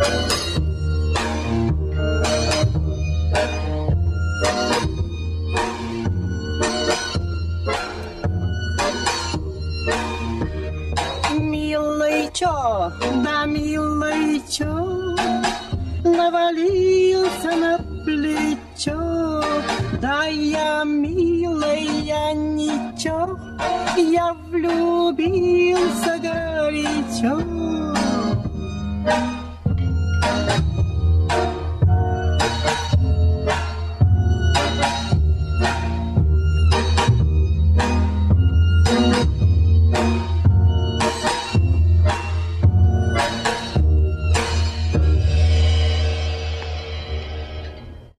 Милый чё, да милый чё, навалился на плечо. Да я, милая, ничего, я влюбился горячо.